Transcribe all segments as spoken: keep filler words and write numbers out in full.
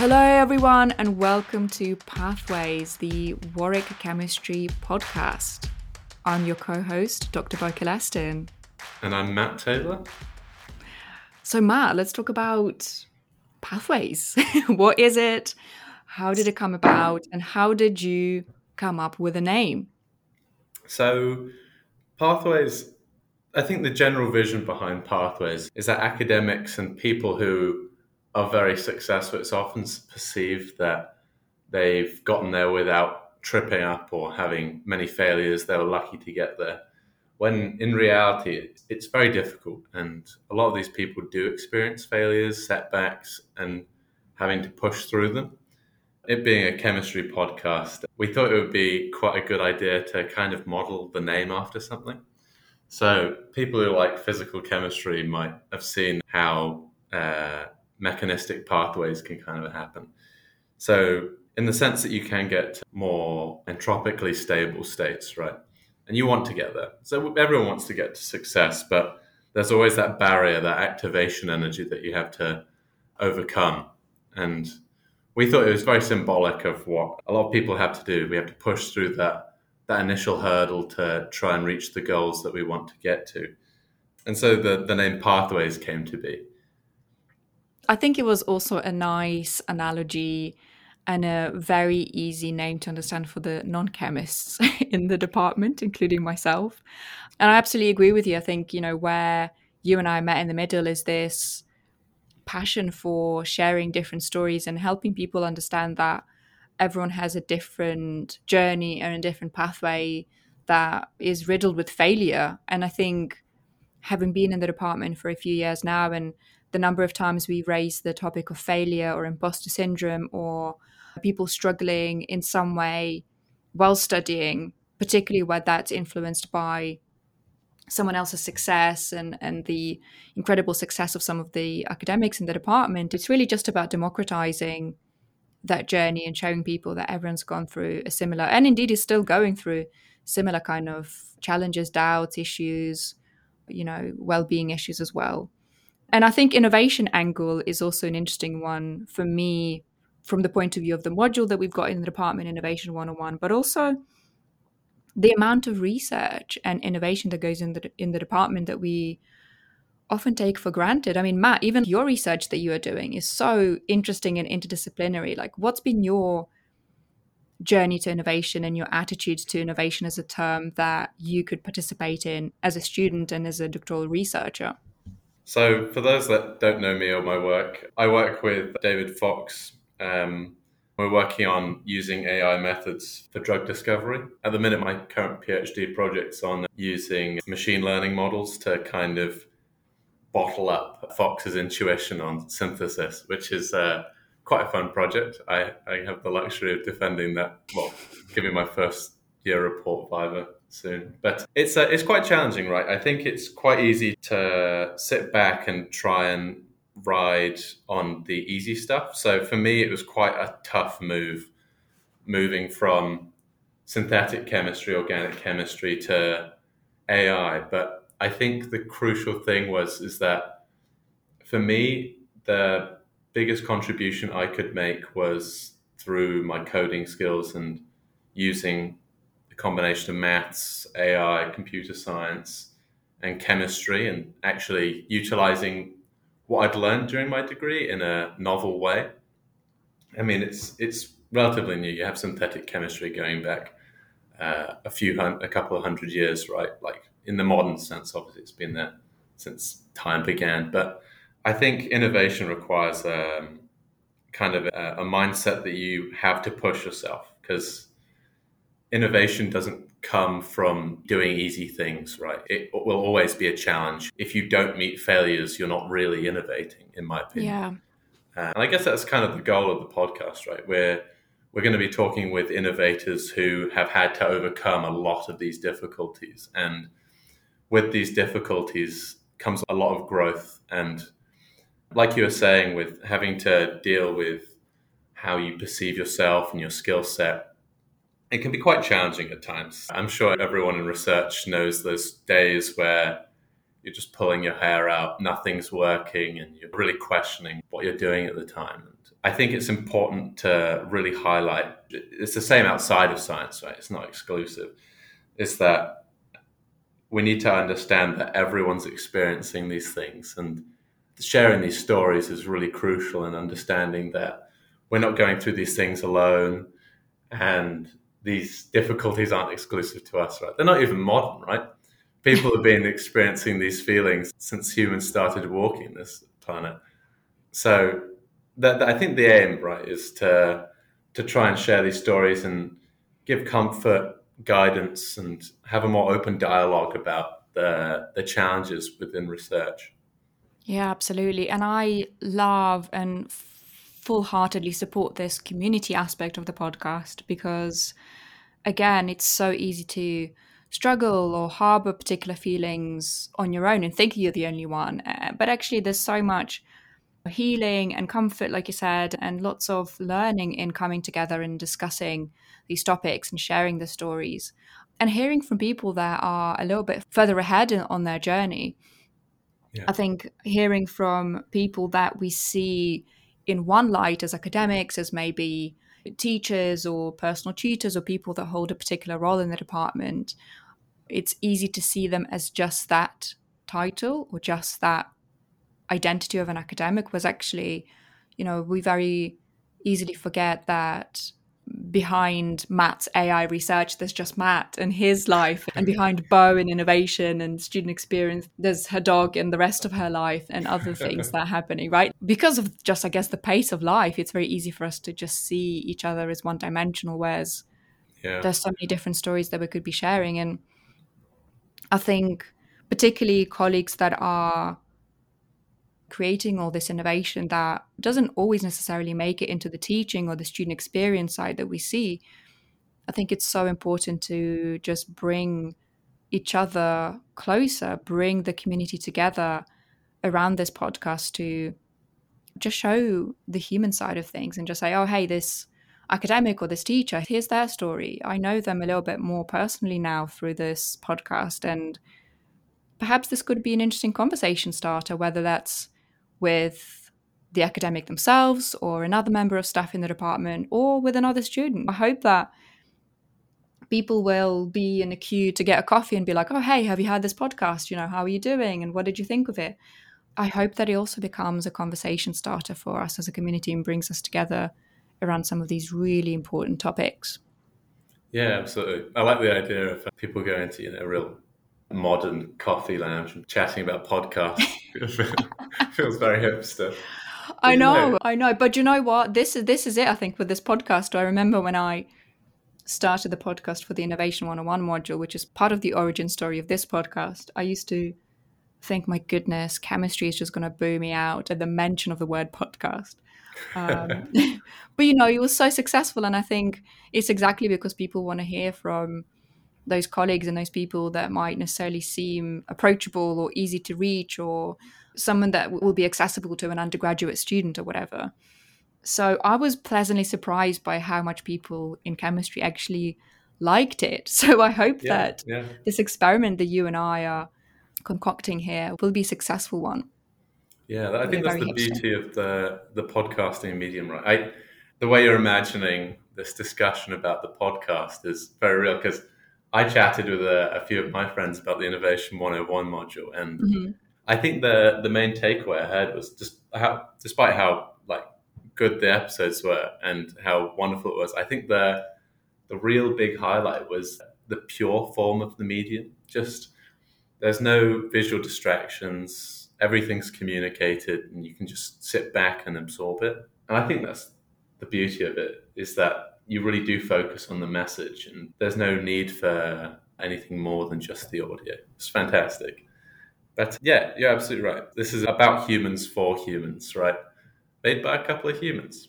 Hello, everyone, and welcome to Pathways, the Warwick Chemistry podcast. I'm your co-host, Doctor Boke Laston. And I'm Matt Taylor. So, Matt, let's talk about Pathways. What is it? How did it come about? And how did you come up with a name? So, Pathways, I think the general vision behind Pathways is that academics and people who are very successful, it's often perceived that they've gotten there without tripping up or having many failures. They were lucky to get there. When in reality, it's very difficult. And a lot of these people do experience failures, setbacks, and having to push through them. It being a chemistry podcast, we thought it would be quite a good idea to kind of model the name after something. So people who like physical chemistry might have seen how uh, mechanistic pathways can kind of happen. So in the sense that you can get more entropically stable states, right? And you want to get there. So everyone wants to get to success, but there's always that barrier, that activation energy that you have to overcome. And we thought it was very symbolic of what a lot of people have to do. We have to push through that that initial hurdle to try and reach the goals that we want to get to. And so the, the name Pathways came to be. I think it was also a nice analogy and a very easy name to understand for the non-chemists in the department, including myself. And I absolutely agree with you. I think, you know, where you and I met in the middle is this passion for sharing different stories and helping people understand that everyone has a different journey and a different pathway that is riddled with failure. And I think having been in the department for a few years now, and the number of times we raise the topic of failure or imposter syndrome or people struggling in some way while studying, particularly where that's influenced by someone else's success and, and the incredible success of some of the academics in the department, it's really just about democratizing that journey and showing people that everyone's gone through a similar, and indeed is still going through similar kind of challenges, doubts, issues, you know, well-being issues as well. And I think innovation angle is also an interesting one for me from the point of view of the module that we've got in the department, Innovation one oh one, but also the amount of research and innovation that goes in the in the department that we often take for granted. I mean, Matt, even your research that you are doing is so interesting and interdisciplinary. Like, what's been your journey to innovation and your attitude to innovation as a term that you could participate in as a student and as a doctoral researcher? So for those that don't know me or my work, I work with David Fox. Um, we're working on using A I methods for drug discovery. At the minute, my current PhD project's on using machine learning models to kind of bottle up Fox's intuition on synthesis, which is uh, quite a fun project. I, I have the luxury of defending that, well, giving my first year report Viva soon. But it's uh, it's quite challenging, right? I think it's quite easy to sit back and try and ride on the easy stuff. So for me, it was quite a tough move, moving from synthetic chemistry, organic chemistry to A I. But I think the crucial thing was is that for me, the biggest contribution I could make was through my coding skills and using a combination of maths, A I, computer science, and chemistry, and actually utilizing what I'd learned during my degree in a novel way. I mean, it's it's relatively new. You have synthetic chemistry going back uh, a few hun- a couple of hundred years, right? Like in the modern sense, obviously, it's been there since time began. But I think innovation requires um, kind of a, a mindset that you have to push yourself, because innovation doesn't come from doing easy things, right? It will always be a challenge. If you don't meet failures, you're not really innovating, in my opinion. Yeah. Uh, and I guess that's kind of the goal of the podcast, right? Where we're going to be talking with innovators who have had to overcome a lot of these difficulties. And with these difficulties comes a lot of growth. And like you were saying, with having to deal with how you perceive yourself and your skill set, it can be quite challenging at times. I'm sure everyone in research knows those days where you're just pulling your hair out, nothing's working, and you're really questioning what you're doing at the time. And I think it's important to really highlight, it's the same outside of science, right? It's not exclusive. It's that we need to understand that everyone's experiencing these things, and sharing these stories is really crucial in understanding that we're not going through these things alone, and these difficulties aren't exclusive to us, right? They're not even modern, right? People have been experiencing these feelings since humans started walking this planet. So that, that I think the aim, right, is to to try and share these stories and give comfort, guidance, and have a more open dialogue about the the challenges within research. Yeah, absolutely. And I love and full-heartedly support this community aspect of the podcast because, again, it's so easy to struggle or harbor particular feelings on your own and think you're the only one. Uh, But actually, there's so much healing and comfort, like you said, and lots of learning in coming together and discussing these topics and sharing the stories and hearing from people that are a little bit further ahead in, on their journey. Yeah. I think hearing from people that we see in one light as academics, as maybe teachers or personal tutors or people that hold a particular role in the department, it's easy to see them as just that title or just that identity of an academic, was actually, you know, we very easily forget that behind Matt's A I research, there's just Matt and his life, and behind Bo and innovation and student experience, there's her dog and the rest of her life and other things that are happening, right? Because of just, I guess, the pace of life, it's very easy for us to just see each other as one dimensional, whereas Yeah. there's so many different stories that we could be sharing. And I think particularly colleagues that are creating all this innovation that doesn't always necessarily make it into the teaching or the student experience side that we see, I think it's so important to just bring each other closer, bring the community together around this podcast to just show the human side of things and just say, oh, hey, this academic or this teacher, here's their story. I know them a little bit more personally now through this podcast, and perhaps this could be an interesting conversation starter, whether that's with the academic themselves or another member of staff in the department or with another student. I hope that people will be in a queue to get a coffee and be like, oh, hey, have you heard this podcast? You know, how are you doing? And what did you think of it? I hope that it also becomes a conversation starter for us as a community and brings us together around some of these really important topics. Yeah, absolutely. I like the idea of people going to, you know, a real modern coffee lounge and chatting about podcasts. Feels very hipster. I know, I know. But you know what? This is this is it, I think, with this podcast. I remember when I started the podcast for the Innovation one oh one module, which is part of the origin story of this podcast, I used to think, my goodness, chemistry is just going to boo me out at the mention of the word podcast. Um, but, you know, it was so successful. And I think it's exactly because people want to hear from those colleagues and those people that might necessarily seem approachable or easy to reach, or someone that will be accessible to an undergraduate student or whatever. So I was pleasantly surprised by how much people in chemistry actually liked it. So I hope yeah, that yeah. this experiment that you and I are concocting here will be a successful one. Yeah, I think that's the beauty of the the podcasting medium, right? I, the way you're imagining this discussion about the podcast is very real, because I chatted with a, a few of my friends about the Innovation one oh one module, and mm-hmm. I think the the main takeaway I had was just how, despite how like good the episodes were and how wonderful it was, I think the the real big highlight was the pure form of the medium. Just there's no visual distractions, everything's communicated, and you can just sit back and absorb it. And I think that's the beauty of it, is that you really do focus on the message, and there's no need for anything more than just the audio. It's fantastic. But yeah, you're absolutely right. This is about humans for humans, right? Made by a couple of humans.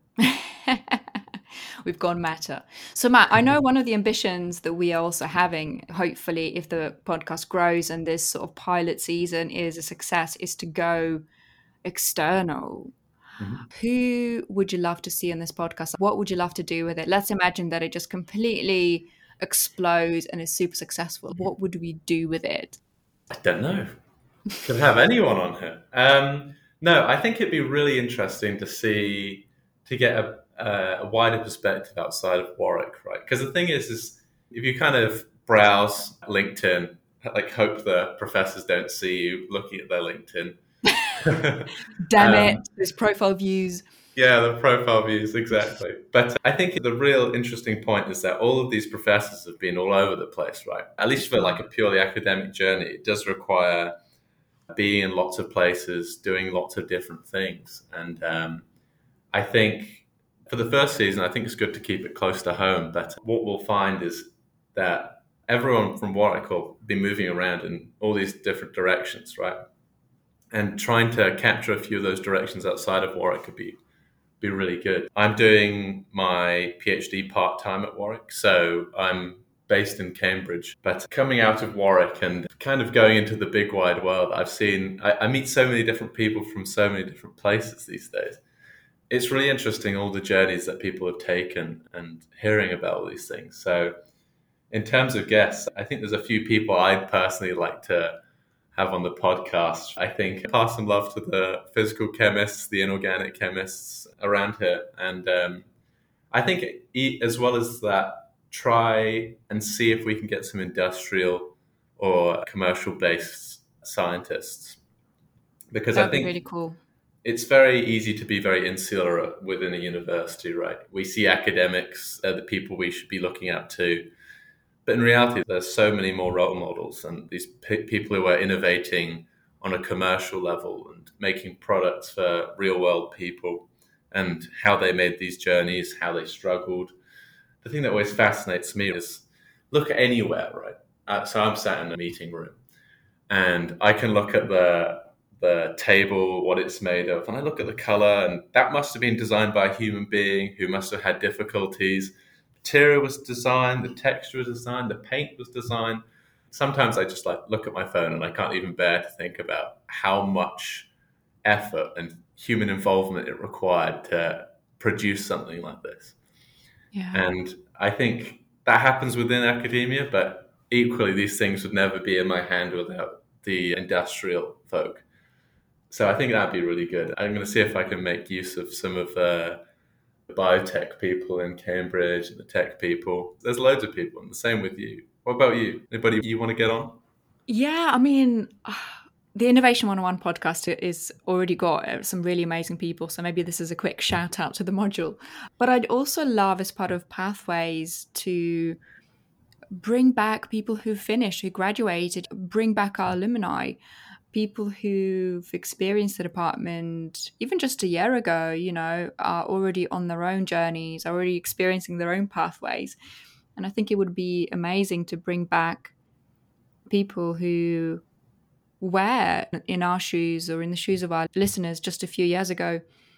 We've gone meta. So Matt, I know one of the ambitions that we are also having, hopefully if the podcast grows and this sort of pilot season is a success, is to go external. Mm-hmm. Who would you love to see on this podcast? What would you love to do with it? Let's imagine that it just completely explodes and is super successful. What would we do with it? I don't know. Could have anyone on here. Um, no, I think it'd be really interesting to see to get a, a, a wider perspective outside of Warwick, right? Because the thing is, is if you kind of browse LinkedIn, like hope the professors don't see you looking at their LinkedIn. Damn it, um, there's profile views. yeah, the profile views, exactly. But I think the real interesting point is that all of these professors have been all over the place, right? At least for like a purely academic journey, it does require being in lots of places, doing lots of different things. And um, I think for the first season, I think it's good to keep it close to home. But what we'll find is that everyone from Warwick will be moving around in all these different directions, right? And trying to capture a few of those directions outside of Warwick could be be really good. I'm doing my PhD part time at Warwick, so I'm based in Cambridge. But coming out of Warwick and kind of going into the big wide world, I've seen, I, I meet so many different people from so many different places these days. It's really interesting all the journeys that people have taken and hearing about all these things. So, in terms of guests, I think there's a few people I'd personally like to have on the podcast. I think pass some love to the physical chemists, the inorganic chemists around here. And um, I think as well as that, try and see if we can get some industrial or commercial based scientists. Because I That'd be really think cool. it's very easy to be very insular within a university, right? We see academics, they're the people we should be looking up to. But in reality, there's so many more role models and these pe- people who are innovating on a commercial level and making products for real world people and how they made these journeys, how they struggled. The thing that always fascinates me is look at anywhere, right? Uh, so I'm sat in a meeting room and I can look at the the table, what it's made of, and I look at the color, and that must have been designed by a human being who must have had difficulties. Material was designed, the texture was designed, the paint was designed. Sometimes I just like look at my phone and I can't even bear to think about how much effort and human involvement it required to produce something like this. Yeah. And I think that happens within academia, but equally these things would never be in my hand without the industrial folk. So I think that'd be really good. I'm going to see if I can make use of some of the biotech people in Cambridge and the tech people. There's loads of people, and the same with you. What about you? Anybody you want to get on? Yeah, I mean, the Innovation one oh one podcast is already got uh, some really amazing people. So maybe this is a quick shout out to the module. But I'd also love, as part of Pathways, to bring back people who finished, who graduated, bring back our alumni, people who've experienced the department even just a year ago, you know, are already on their own journeys, are already experiencing their own pathways. And I think it would be amazing to bring back people who were in our shoes or in the shoes of our listeners just a few years ago,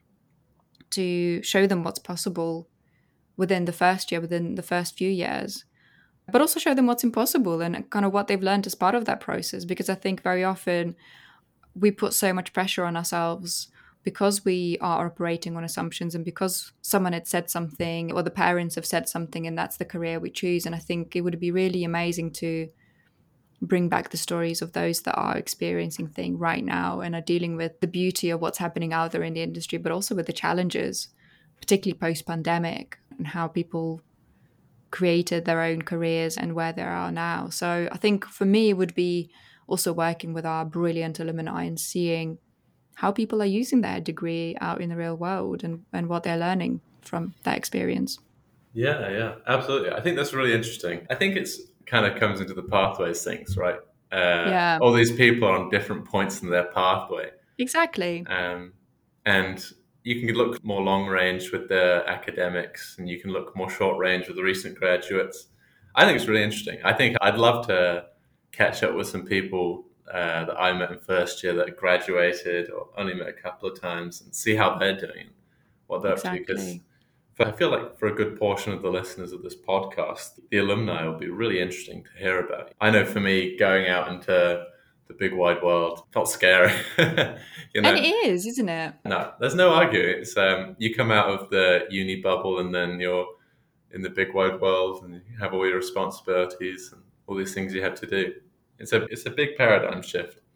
to show them what's possible within the first year, within the first few years, but also show them what's impossible and kind of what they've learned as part of that process. Because I think very often we put so much pressure on ourselves because we are operating on assumptions and because someone had said something or the parents have said something and that's the career we choose. And I think it would be really amazing to bring back the stories of those that are experiencing things right now and are dealing with the beauty of what's happening out there in the industry, but also with the challenges, particularly post-pandemic, and how people created their own careers and where they are now. So I think for me, it would be also working with our brilliant alumni and seeing how people are using their degree out in the real world and, and what they're learning from that experience. Yeah, yeah, absolutely. I think that's really interesting. I think it's kind of comes into the pathways things, right? Uh, Yeah, all these people are on different points in their pathway. exactly. Um, and you can look more long range with the academics and you can look more short range with the recent graduates. I think it's really interesting. I think I'd love to catch up with some people uh, that I met in first year that graduated or only met a couple of times and see how they're doing, what they're up to. Because Exactly. I feel like for a good portion of the listeners of this podcast, the alumni will be really interesting to hear about. I know for me, going out into the big wide world felt scary. you And know, it is, isn't it? no, there's no arguing. It's um, you come out of the uni bubble and then you're in the big wide world and you have all your responsibilities and all these things you have to do. It's a it's a big paradigm shift.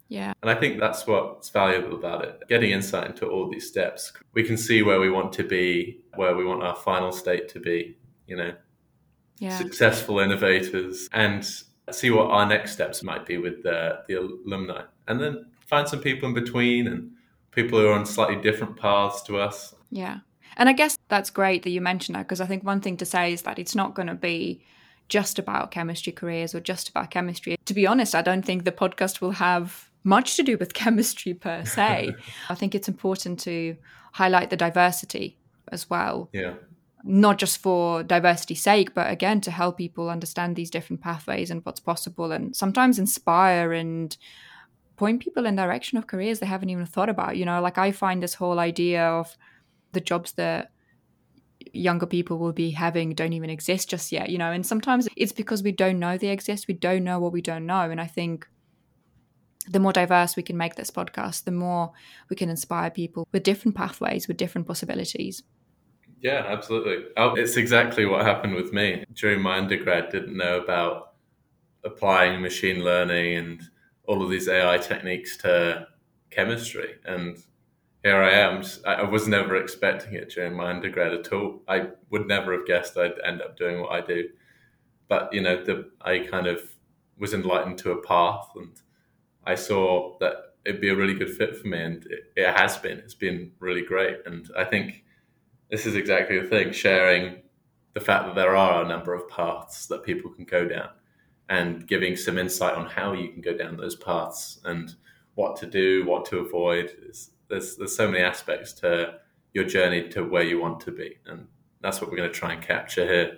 Yeah. And I think that's what's valuable about it. Getting insight into all these steps, we can see where we want to be, where we want our final state to be, you know, Yeah. successful innovators, and see what our next steps might be with the, the alumni. And then find some people in between and people who are on slightly different paths to us. Yeah. And I guess that's great that you mentioned that, because I think one thing to say is that it's not going to be just about chemistry careers or just about chemistry. To be honest, I don't think the podcast will have much to do with chemistry per se. I think it's important to highlight the diversity as well, Yeah. not just for diversity's sake, but again, to help people understand these different pathways and what's possible, and sometimes inspire and point people in direction of careers they haven't even thought about. You know, like I find this whole idea of the jobs that younger people will be having don't even exist just yet, you know, and sometimes it's because we don't know they exist. We don't know what we don't know. And I think the more diverse we can make this podcast, the more we can inspire people with different pathways, with different possibilities. Yeah, absolutely. Oh, it's exactly what happened with me. During my undergrad, didn't know about applying machine learning and all of these A I techniques to chemistry. And here I am. I was never expecting it during my undergrad at all. I would never have guessed I'd end up doing what I do. But, you know, the, I kind of was enlightened to a path, and I saw that it'd be a really good fit for me. And it, it has been. It's been really great. And I think this is exactly the thing, sharing the fact that there are a number of paths that people can go down and giving some insight on how you can go down those paths and what to do, what to avoid. It's, there's, there's so many aspects to your journey to where you want to be. And that's what we're going to try and capture here.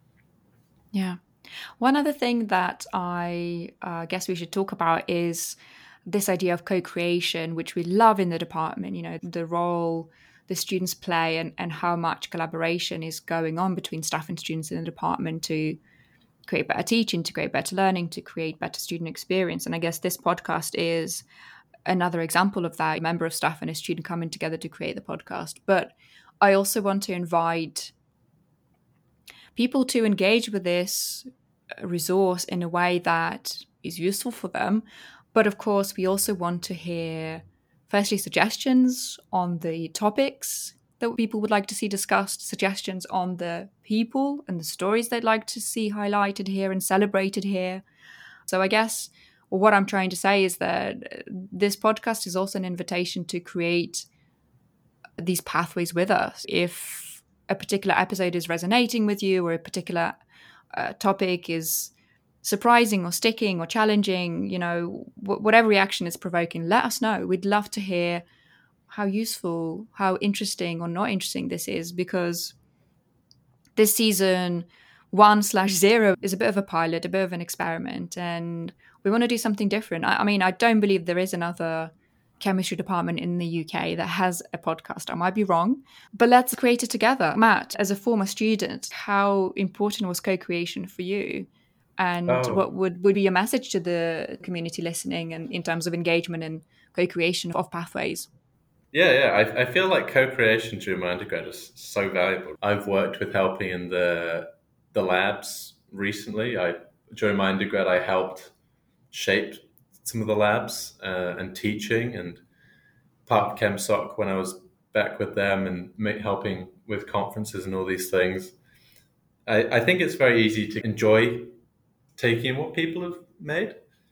Yeah. One other thing that I uh, guess we should talk about is this idea of co-creation, which we love in the department, you know, the role the students play and, and how much collaboration is going on between staff and students in the department to create better teaching, to create better learning, to create better student experience. And I guess this podcast is another example of that. A member of staff and a student coming together to create the podcast. But I also want to invite people to engage with this resource in a way that is useful for them. But of course, we also want to hear, firstly, suggestions on the topics that people would like to see discussed, suggestions on the people and the stories they'd like to see highlighted here and celebrated here. So I guess well, what I'm trying to say is that this podcast is also an invitation to create these pathways with us. If a particular episode is resonating with you, or a particular uh, topic is surprising or sticking or challenging, you know, w- whatever reaction it's provoking, let us know. We'd love to hear how useful, how interesting or not interesting this is, because this season one slash zero is a bit of a pilot, a bit of an experiment, and we want to do something different. I, I mean, I don't believe there is another chemistry department in the U K that has a podcast. I might be wrong, but let's create it together. Matt, as a former student, how important was co-creation for you? And Oh, what would, would be your message to the community listening and in terms of engagement and co-creation of pathways? yeah, yeah. I, I feel like co-creation during my undergrad was so valuable. I've worked with helping in the the labs recently. I during my undergrad, I helped shape some of the labs uh, and teaching, and part of ChemSoc when I was back with them and ma- helping with conferences and all these things. I, I think it's very easy to enjoy taking in what people have made,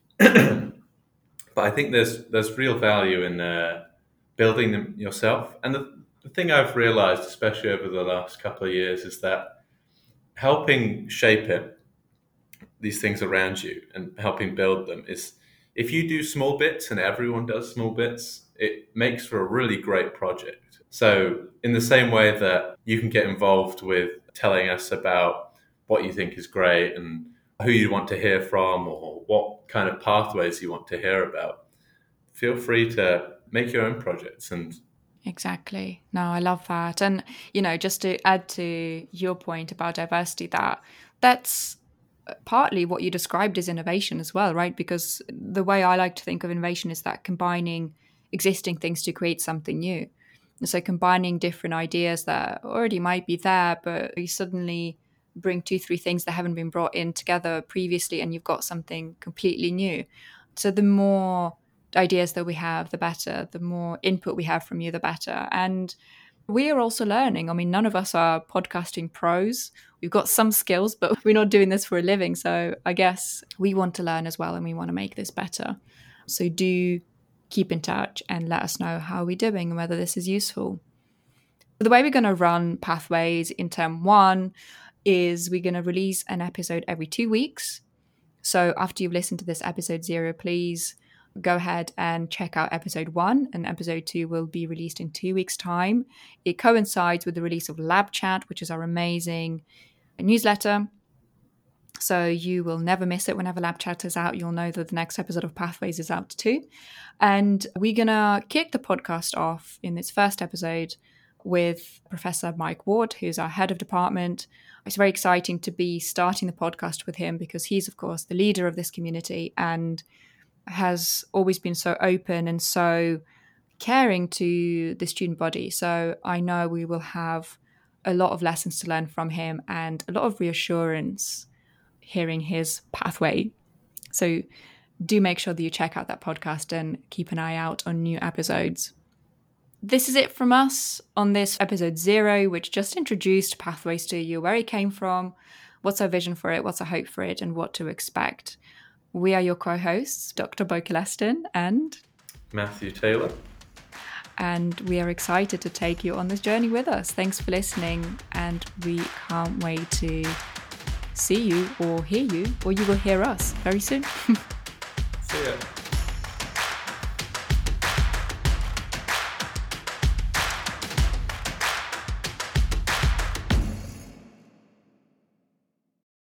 but I think there's there's real value in uh, building them yourself. And the, the thing I've realized, especially over the last couple of years, is that helping shape it, these things around you, and helping build them is if you do small bits and everyone does small bits, it makes for a really great project. So, in the same way that you can get involved with telling us about what you think is great and who you want to hear from or what kind of pathways you want to hear about, feel free to make your own projects. And Exactly. No, I love that. And, you know, just to add to your point about diversity, that that's partly what you described as innovation as well, right? Because the way I like to think of innovation is that combining existing things to create something new. And so combining different ideas that already might be there, but you suddenly bring two, three things that haven't been brought in together previously, and you've got something completely new. So the more ideas that we have, the better. The more input we have from you, the better. And we are also learning. I mean, none of us are podcasting pros. We've got some skills, but we're not doing this for a living. So I guess we want to learn as well, and we want to make this better. So do keep in touch and let us know how we're doing and whether this is useful. The way we're going to run Pathways in term one is we're going to release an episode every two weeks. So after you've listened to this episode zero, please go ahead and check out episode one, and episode two will be released in two weeks' time. It coincides with the release of Lab Chat, which is our amazing newsletter. So you will never miss it. Whenever Lab Chat is out, you'll know that the next episode of Pathways is out too. And we're going to kick the podcast off in its first episode with Professor Mike Ward, who's our head of department. It's very exciting to be starting the podcast with him because he's, of course, the leader of this community and has always been so open and so caring to the student body. So I know we will have a lot of lessons to learn from him and a lot of reassurance hearing his pathway. So do make sure that you check out that podcast and keep an eye out on new episodes. This is it from us on this episode zero, which just introduced Pathways to you, where it came from, what's our vision for it, what's our hope for it, and what to expect. We are your co-hosts, Doctor Bo Coleston and Matthew Taylor. And we are excited to take you on this journey with us. Thanks for listening, and we can't wait to see you or hear you, or you will hear us very soon.